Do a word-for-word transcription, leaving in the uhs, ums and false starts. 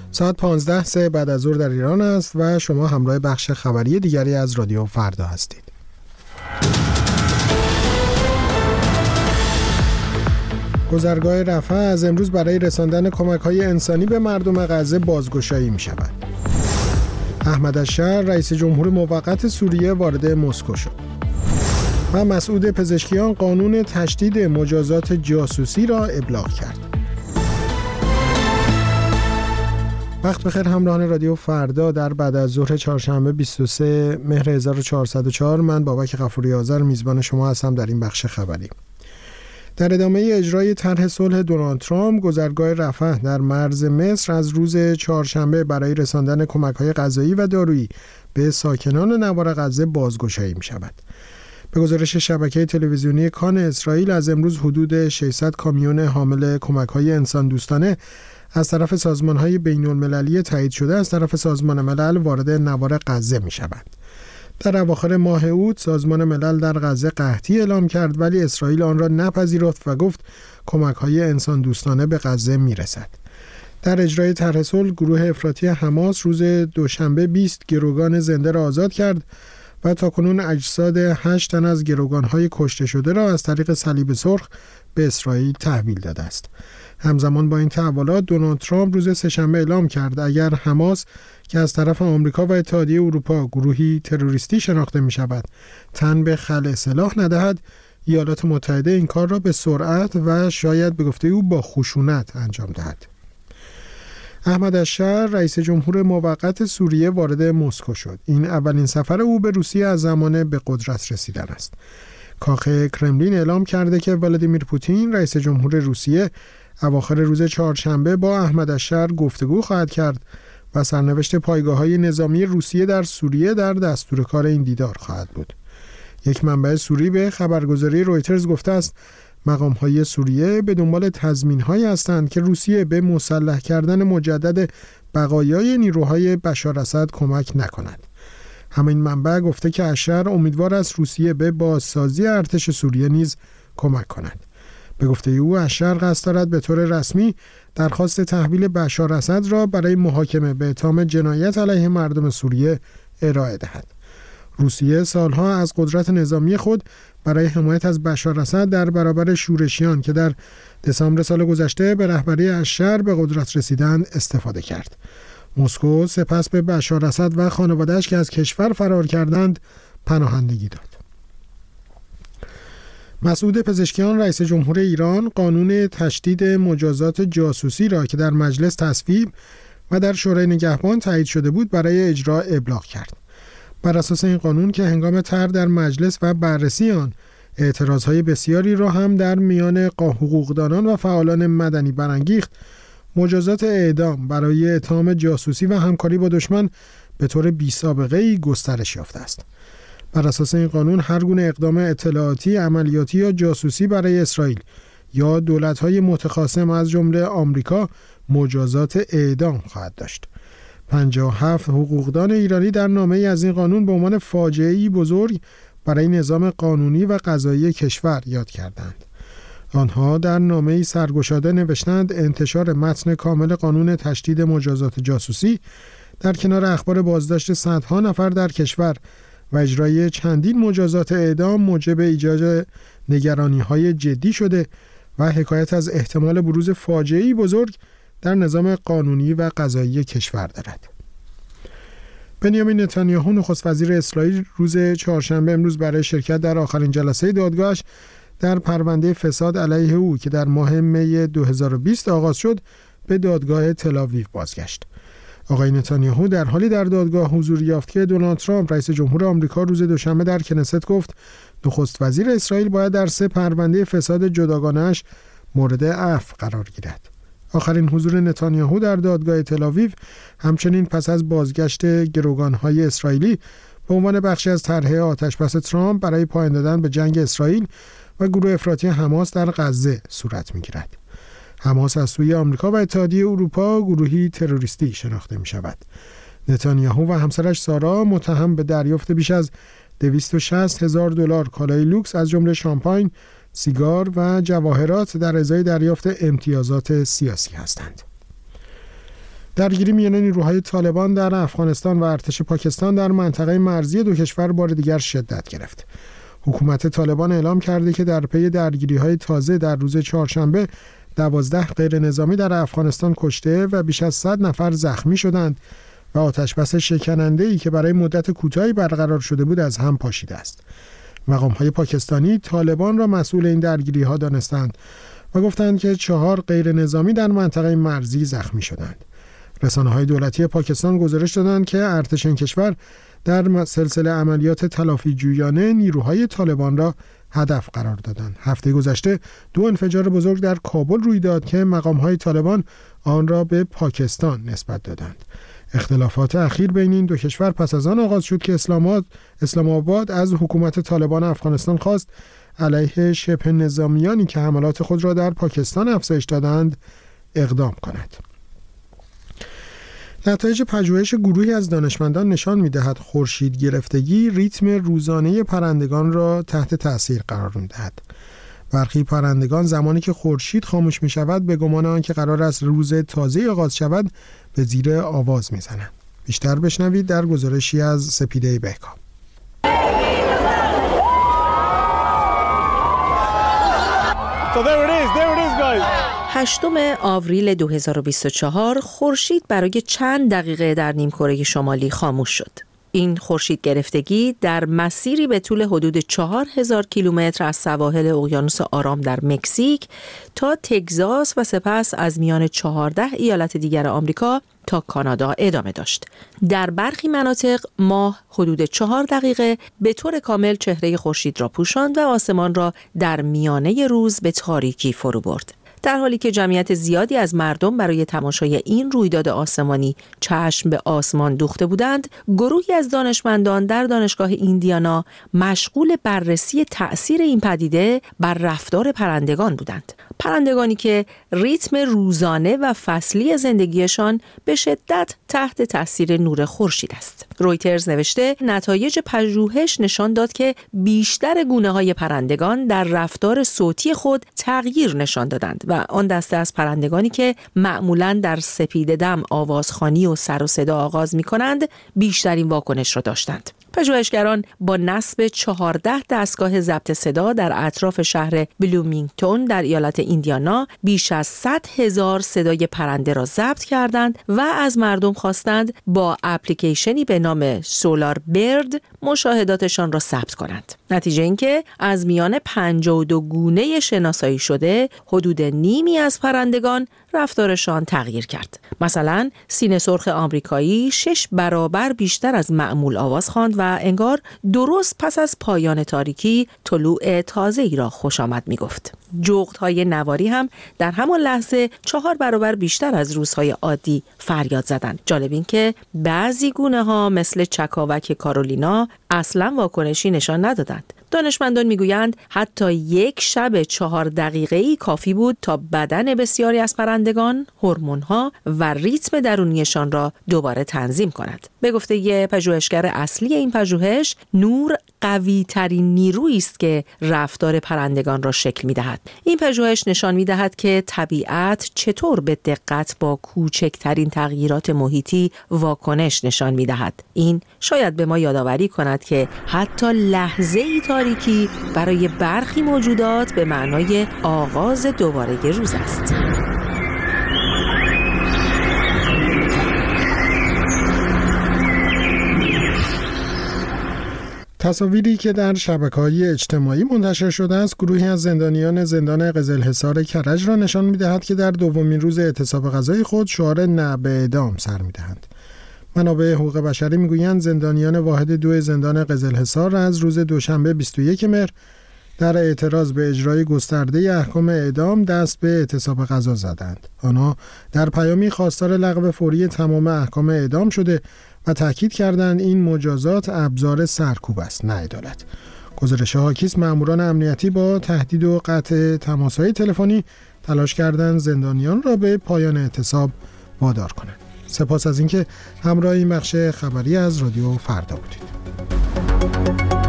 ساعت پانزده سه بعد از ظهر در ایران است و شما همراه بخش خبری دیگری از رادیو فردا هستید. گذرگاه رفح از امروز برای رساندن کمک‌های انسانی به مردم غزه بازگشایی می‌شود. احمد الشر رئیس جمهور موقت سوریه وارد مسکو شد. و مسعود پزشکیان قانون تشدید مجازات جاسوسی را ابلاغ کرد. وقت بخیر همراهان رادیو فردا در بعد از ظهر چهارشنبه بیست و سه مهر هزار و چهارصد و چهار. من بابک غفوری آذر میزبان شما هستم در این بخش خبری. در ادامه اجرای طرح صلح دونالد ترامپ، گذرگاه رفح در مرز مصر از روز چهارشنبه برای رساندن کمک‌های غذایی و دارویی به ساکنان نوار غزه بازگشایی می‌شود. به گزارش شبکه تلویزیونی کان اسرائیل، از امروز حدود ششصد کامیون حامل کمک‌های انسان دوستانه از طرف سازمان‌های بین‌المللی تایید شده از طرف سازمان ملل وارد نوار غزه می‌شوند. در اواخر ماه اوت سازمان ملل در غزه قحطی اعلام کرد، ولی اسرائیل آن را نپذیرفت و گفت کمک‌های انسان دوستانه به غزه می‌رسد. در اجرای طرح صلح، گروه افراطی حماس روز دوشنبه بیست گروگان زنده را آزاد کرد و تاکنون اجساد هشت تن از گروگان‌های کشته شده را از طریق صلیب سرخ به اسرائیل تحویل داده است. همزمان با این تحولات، دونالد ترامپ روز سه‌شنبه اعلام کرد اگر حماس که از طرف آمریکا و اتحادیه اروپا گروهی تروریستی شناخته می شود تن به خلع سلاح ندهد، ایالات متحده این کار را به سرعت و شاید به گفته او با خشونت انجام دهد. احمد الشر رئیس جمهور موقت سوریه وارد مسکو شد. این اولین سفر او به روسیه از زمان به قدرت رسیدن است. کاخ کرملین اعلام کرده که ولادیمیر پوتین رئیس جمهور روسیه اواخر روز چهارشنبه با احمد الشر گفتگو خواهد کرد و سرنوشت پایگاه‌های نظامی روسیه در سوریه در دستور کار این دیدار خواهد بود. یک منبع سوری به خبرگزاری رویترز گفته است مقام‌های سوریه به دنبال تضمین‌هایی هستند که روسیه به مسلح کردن مجدد بقایای نیروهای بشار اسد کمک نکند. همین منبع گفته که الشر امیدوار است روسیه به بازسازی ارتش سوریه نیز کمک کند. به گفته او، الشر قصد دارد به طور رسمی درخواست تحویل بشار اسد را برای محاکمه به اتهام جنایت علیه مردم سوریه ارائه دهد. روسیه سالها از قدرت نظامی خود برای حمایت از بشار اسد در برابر شورشیان که در دسامبر سال گذشته به رهبری الشر به قدرت رسیدند استفاده کرد. مسکو سپس به بشار اسد و خانواده‌اش که از کشور فرار کردند پناهندگی داد. مسعود پزشکیان رئیس جمهور ایران قانون تشدید مجازات جاسوسی را که در مجلس تصویب و در شورای نگهبان تایید شده بود برای اجرا ابلاغ کرد. بر اساس این قانون که هنگام طرح در مجلس و بررسی آن اعتراضهای بسیاری را هم در میان حقوقدانان و فعالان مدنی برانگیخت، مجازات اعدام برای اتهام جاسوسی و همکاری با دشمن به طور بی‌سابقه‌ای گسترش یافته است. بر اساس این قانون هر گونه اقدام اطلاعاتی، عملیاتی یا جاسوسی برای اسرائیل یا دولت‌های متخاصم از جمله آمریکا مجازات اعدام خواهد داشت. پنجاه و هفت حقوقدان ایرانی در نامه‌ای از این قانون به عنوان فاجعه‌ای بزرگ برای نظام قانونی و قضایی کشور یاد کردند. آنها در نامه‌ای سرگشاده نوشتند انتشار متن کامل قانون تشدید مجازات جاسوسی در کنار اخبار بازداشت صدها نفر در کشور و اجرای چندین مجازات اعدام موجب ایجاد نگرانی‌های جدی شده و حکایت از احتمال بروز فاجعه‌ای بزرگ در نظام قانونی و قضایی کشور دارد. بنیامین نتانیاهو نخست وزیر اسرائیل روز چهارشنبه امروز برای شرکت در آخرین جلسه دادگاهش در پرونده فساد علیه او که در ماه می دو هزار و بیست آغاز شد به دادگاه تل‌آویو بازگشت. آقای نتانیاهو در حالی در دادگاه حضور یافت که دونالد ترامپ رئیس جمهور آمریکا روز دوشنبه در کنست گفت نخست وزیر اسرائیل باید در سه پرونده فساد جداگانه‌اش مورد عفو قرار گیرد. آخرین حضور نتانیاهو در دادگاه تل‌آویو همچنین پس از بازگشت گروگان‌های اسرائیلی به عنوان بخشی از طرح آتشبس ترامپ برای پایان دادن به جنگ اسرائیل و گروه افراطی حماس در غزه صورت می‌گیرد. حماس از سوی آمریکا و اتحادیه اروپا گروهی تروریستی شناخته می‌شود. نتانیاهو و همسرش سارا متهم به دریافت بیش از دویست و شصت هزار دلار کالای لوکس از جمله شامپاین، سیگار و جواهرات در ازای دریافت امتیازات سیاسی هستند. درگیری میان نیروهای طالبان در افغانستان و ارتش پاکستان در منطقه مرزی دو کشور بار دیگر شدت گرفت. حکومت طالبان اعلام کرده که در پی درگیری‌های تازه در روز چهارشنبه دوازده غیر نظامی در افغانستان کشته و بیش از صد نفر زخمی شدند و آتشبس شکننده‌ای که برای مدت کوتاهی برقرار شده بود از هم پاشیده است. مقام‌های پاکستانی طالبان را مسئول این درگیری‌ها دانستند و گفتند که چهار غیر نظامی در منطقه مرزی زخمی شدند. رسانه‌های دولتی پاکستان گزارش دادند که ارتش این کشور در سلسله عملیات تلافی جویانه نیروهای طالبان را هدف قرار دادند. هفته گذشته دو انفجار بزرگ در کابل روی داد که مقام‌های طالبان آن را به پاکستان نسبت دادند. اختلافات اخیر بین این دو کشور پس از آن آغاز شد که اسلام آباد از حکومت طالبان افغانستان خواست علیه شبه نظامیانی که حملات خود را در پاکستان افزایش دادند اقدام کند. نتایج پژوهش گروهی از دانشمندان نشان می‌دهد خورشید گرفتگی ریتم روزانه پرندگان را تحت تأثیر قرار می‌دهد. برخی پرندگان زمانی که خورشید خاموش می‌شود به گمان آنکه قرار است روز تازه آغاز شود به زیر آواز می‌زنند. بیشتر بشنوید در گزارشی از سپیده بهکام. So there it is, there it is guys. هشتم آوریل دو هزار و بیست و چهار خورشید برای چند دقیقه در نیمکره شمالی خاموش شد. این خورشید گرفتگی در مسیری به طول حدود چهار هزار کیلومتر از سواحل اقیانوس آرام در مکزیک تا تگزاس و سپس از میان چهارده ایالت دیگر آمریکا تا کانادا ادامه داشت. در برخی مناطق ماه حدود چهار دقیقه به طور کامل چهره خورشید را پوشاند و آسمان را در میانه روز به تاریکی فرو برد. در حالی که جمعیت زیادی از مردم برای تماشای این رویداد آسمانی چشم به آسمان دوخته بودند، گروهی از دانشمندان در دانشگاه ایندیانا مشغول بررسی تأثیر این پدیده بر رفتار پرندگان بودند. پرندگانی که ریتم روزانه و فصلی زندگیشان به شدت تحت تأثیر نور خورشید است. رویترز نوشته نتایج پژوهش نشان داد که بیشتر گونه‌های پرندگان در رفتار صوتی خود تغییر نشان دادند و آن دسته از پرندگانی که معمولاً در سپیده دم آوازخوانی و سر و صدا آغاز می‌کنند بیشترین واکنش را داشتند. پژوهشگران با نصب چهارده دستگاه ضبط صدا در اطراف شهر بلومینگتون در ایالت ایندیانا بیش از صد هزار صدای پرنده را ضبط کردند و از مردم خواستند با اپلیکیشنی به نام سولار برد مشاهداتشان را ثبت کنند. نتیجه این که از میان پنجاه و دو گونه شناسایی شده حدود نیمی از پرندگان رفتارشان تغییر کرد. مثلا سینه سرخ آمریکایی شش برابر بیشتر از معمول آواز خواند و انگار درست پس از پایان تاریکی طلوع تازه‌ای را خوش آمد می گفت. جغدهای نواری هم در همان لحظه چهار برابر بیشتر از روزهای عادی فریاد زدند. جالب این که بعضی گونه ها مثل چکاوک کارولینا اصلا واکنشی نشان ندادند. دانشمندان میگویند حتی یک شب چهار دقیقه‌ای کافی بود تا بدن بسیاری از پرندگان، هورمون‌ها و ریتم درونیشان را دوباره تنظیم کند. به گفته ی پژوهشگر اصلی این پژوهش، نور قوی ترین نیرویی است که رفتار پرندگان را شکل می‌دهد. این پژوهش نشان می‌دهد که طبیعت چطور به دقت با کوچکترین تغییرات محیطی واکنش نشان می‌دهد. این شاید به ما یادآوری کند که حتی لحظه‌ای تاریکی برای برخی موجودات به معنای آغاز دوباره روز است. تصاویری که در شبکه‌های اجتماعی منتشر شده است گروهی از زندانیان زندان قزلحصار کرج را نشان می‌دهد که در دومین روز اعتصاب غذایی خود شعار نه به اعدام سر می‌دهند. منابع حقوق بشری میگویند زندانیان واحد دو زندان قزلحصار از روز دوشنبه بیست و یکم مهر در اعتراض به اجرای گسترده احکام اعدام دست به اعتصاب غذا زدند. آنها در پیامی خواستار لغو فوری تمام احکام اعدام شده و تاکید کردند این مجازات ابزار سرکوب است، نه عدالت. گزارش حاکیست ماموران امنیتی با تهدید و قطع تماس‌های تلفنی تلاش کردند زندانیان را به پایان اعتصاب وادار کنند. سپاس از اینکه همراه این بخش خبری از رادیو فردا بودید.